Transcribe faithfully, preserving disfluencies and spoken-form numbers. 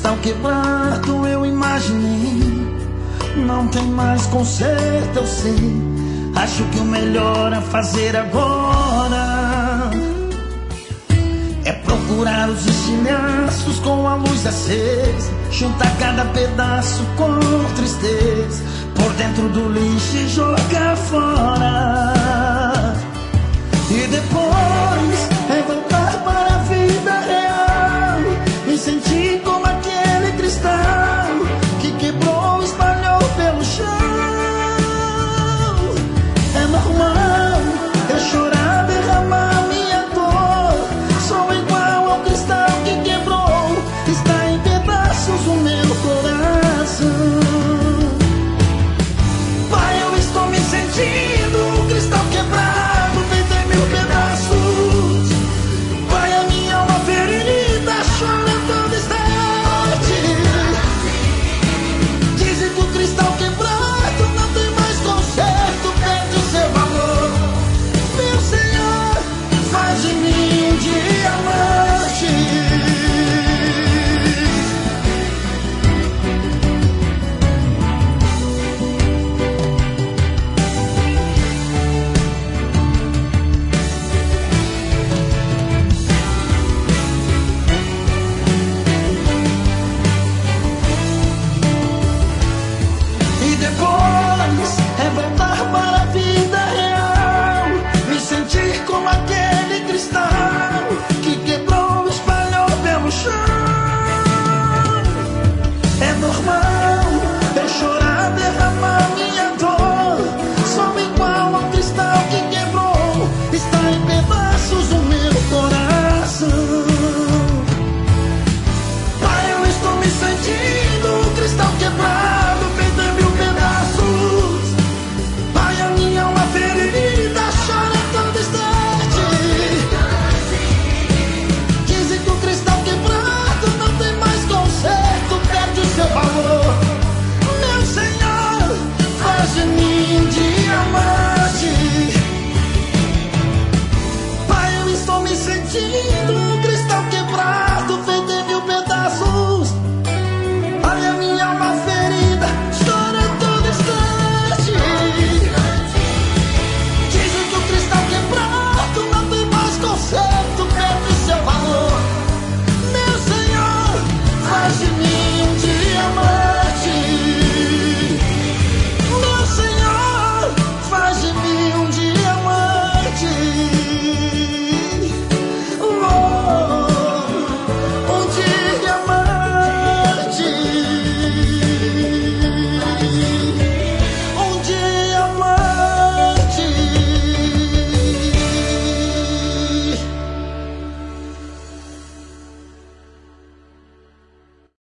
cristal quebrado eu imaginei. Não tem mais conserto, eu sei. Acho que o melhor a fazer agora é procurar os estilhaços com a luz acesa, juntar cada pedaço com tristeza, por dentro do lixo e jogar fora. E depois